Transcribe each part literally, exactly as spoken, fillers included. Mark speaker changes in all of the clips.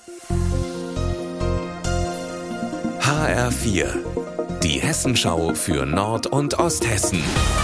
Speaker 1: H R vier, die Hessenschau für Nord- und Osthessen.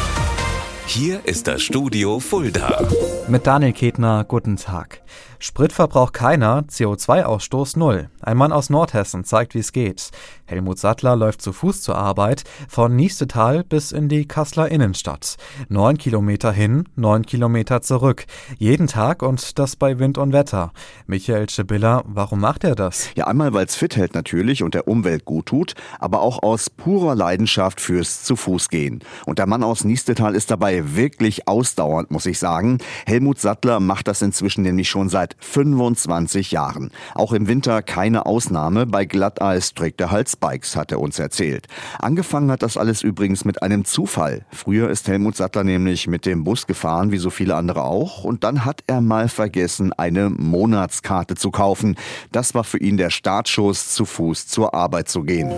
Speaker 1: Hier ist das Studio Fulda.
Speaker 2: Mit Daniel Ketner, guten Tag. Spritverbrauch keiner, C O zwei Ausstoß null. Ein Mann aus Nordhessen zeigt, wie es geht. Helmut Sattler läuft zu Fuß zur Arbeit, von Niestetal bis in die Kasseler Innenstadt. Neun Kilometer hin, neun Kilometer zurück. Jeden Tag und das bei Wind und Wetter. Michael Schibilla, warum macht er das?
Speaker 3: Ja, einmal, weil es fit hält natürlich und der Umwelt gut tut, aber auch aus purer Leidenschaft fürs Zu-Fuß-Gehen. Und der Mann aus Niestetal ist dabei wirklich ausdauernd, muss ich sagen. Helmut Sattler macht das inzwischen nämlich schon seit fünfundzwanzig Jahren. Auch im Winter keine Ausnahme. Bei Glatteis trägt er halt Spikes, hat er uns erzählt. Angefangen hat das alles übrigens mit einem Zufall. Früher ist Helmut Sattler nämlich mit dem Bus gefahren, wie so viele andere auch. Und dann hat er mal vergessen, eine Monatskarte zu kaufen. Das war für ihn der Startschuss, zu Fuß zur Arbeit zu gehen.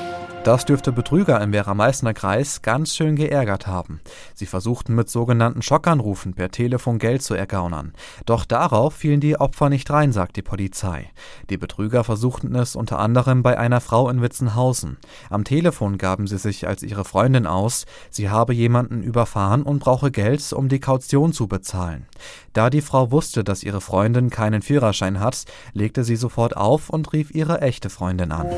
Speaker 2: Das dürfte Betrüger im Werra-Meißner Kreis ganz schön geärgert haben. Sie versuchten mit sogenannten Schockanrufen per Telefon Geld zu ergaunern. Doch darauf fielen die Opfer nicht rein, sagt die Polizei. Die Betrüger versuchten es unter anderem bei einer Frau in Witzenhausen. Am Telefon gaben sie sich als ihre Freundin aus, sie habe jemanden überfahren und brauche Geld, um die Kaution zu bezahlen. Da die Frau wusste, dass ihre Freundin keinen Führerschein hat, legte sie sofort auf und rief ihre echte Freundin an.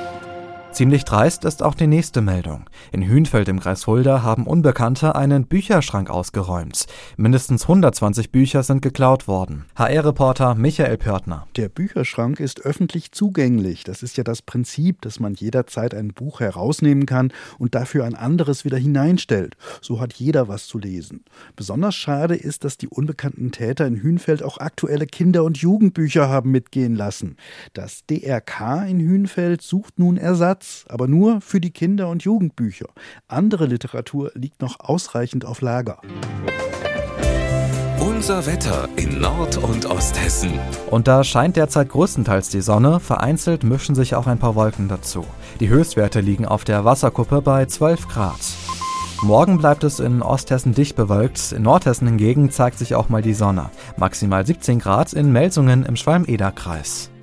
Speaker 2: Ziemlich dreist ist auch die nächste Meldung. In Hünfeld im Kreis Fulda haben Unbekannte einen Bücherschrank ausgeräumt. Mindestens hundertzwanzig Bücher sind geklaut worden. H R-Reporter Michael Pörtner.
Speaker 4: Der Bücherschrank ist öffentlich zugänglich. Das ist ja das Prinzip, dass man jederzeit ein Buch herausnehmen kann und dafür ein anderes wieder hineinstellt. So hat jeder was zu lesen. Besonders schade ist, dass die unbekannten Täter in Hünfeld auch aktuelle Kinder- und Jugendbücher haben mitgehen lassen. Das D R K in Hünfeld sucht nun Ersatz, aber nur für die Kinder- und Jugendbücher. Andere Literatur liegt noch ausreichend auf Lager.
Speaker 1: Unser Wetter in Nord- und Osthessen.
Speaker 2: Und da scheint derzeit größtenteils die Sonne, vereinzelt mischen sich auch ein paar Wolken dazu. Die Höchstwerte liegen auf der Wasserkuppe bei zwölf Grad. Morgen bleibt es in Osthessen dicht bewölkt, in Nordhessen hingegen zeigt sich auch mal die Sonne. Maximal siebzehn Grad in Melsungen im Schwalm-Eder-Kreis.